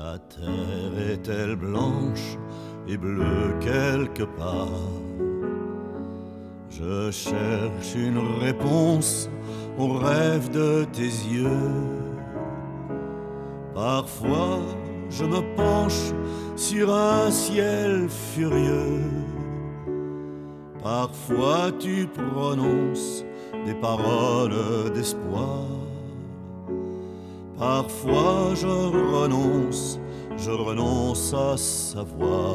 La terre est-elle blanche et bleue quelque part? Je cherche une réponse au rêve de tes yeux. Parfois je me penche sur un ciel furieux. Parfois tu prononces des paroles d'espoir. Parfois je renonce à savoir.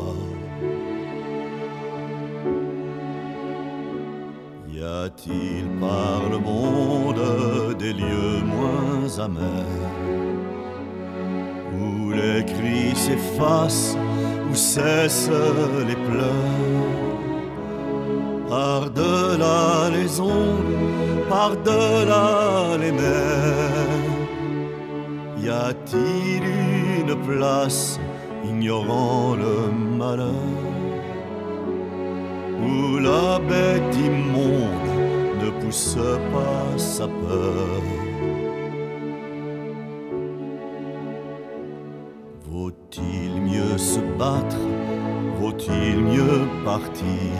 Y a-t-il par le monde des lieux moins amers, où les cris s'effacent, où cessent les pleurs? Par-delà les ondes, par-delà les mers, y a-t-il une place ignorant le malheur, où la bête immonde ne pousse pas sa peur? Vaut-il mieux se battre? Vaut-il mieux partir?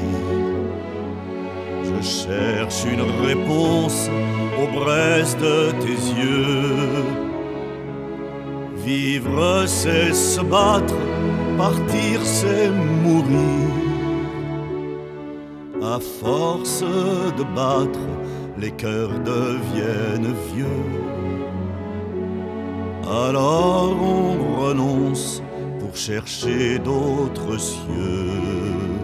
Je cherche une réponse aux braises de tes yeux. Vivre c'est se battre, partir c'est mourir. À force de battre, les cœurs deviennent vieux. Alors on renonce pour chercher d'autres cieux.